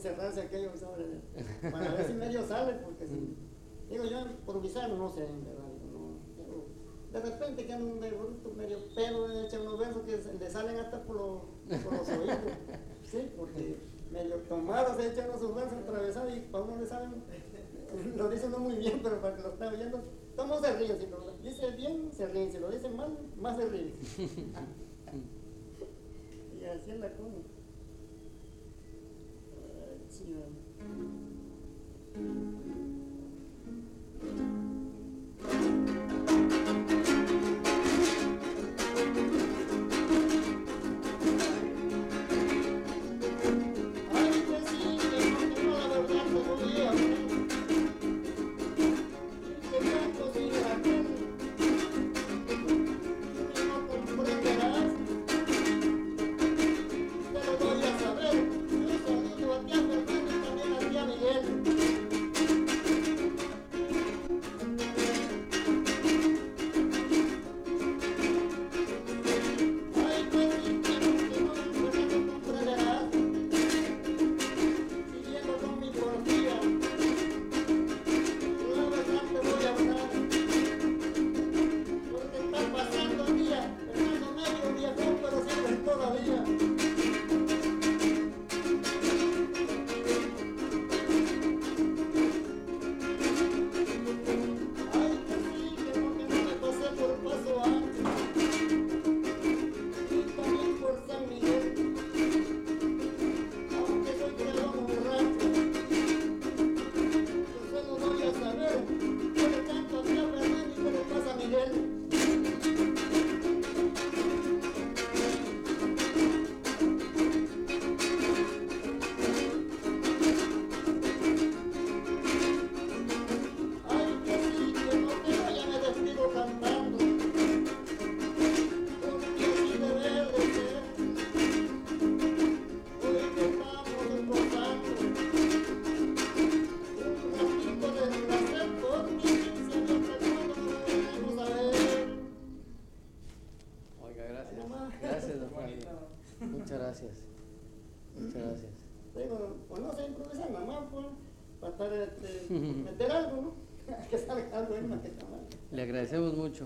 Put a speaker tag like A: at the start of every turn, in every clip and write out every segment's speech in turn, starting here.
A: encerrarse aquello para ver si medio sale, porque si, digo yo, improvisar no sé, en verdad, no, digo, de repente que anda de bruto, medio pedo, echa unos versos que le salen hasta por los oídos, sí, porque medio tomado se echa unos sus versos atravesados y para uno le salen, lo dice uno muy bien, pero para que lo está oyendo, todos se ríen, si lo dice bien se ríen, si lo dice mal, más se ríen. Y así es la cosa. Sí,
B: Muchas gracias. Muchas gracias.
A: Digo, pues no sé improvisar nada más, pues, para estar, meter algo, ¿no? Que salga algo ahí más que está mal.
B: Le agradecemos mucho.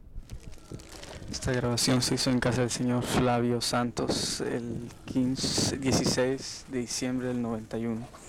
C: Esta grabación se hizo en casa del señor Flavio Santos el 16 de diciembre del 91.